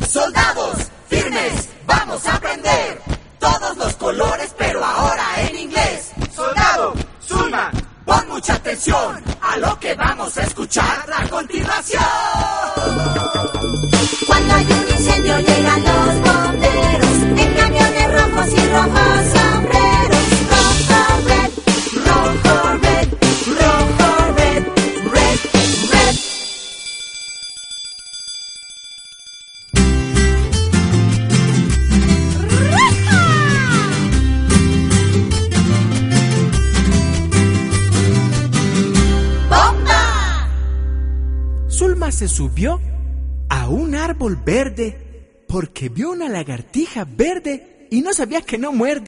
Soldados, firmes, vamos a aprender todos los colores, pero ahora en inglés. Soldado, Zulma, pon mucha atención a lo que vamos a escuchar a continuación. Cuando hay un incendio llegan los bomberos en camiones rojos y rojos sombreros. Rojo, red, rojo, red, rojo, red, red, red. ¡Bomba! Zulma se subió a un árbol verde porque vio una lagartija verde y no sabía que no muerde.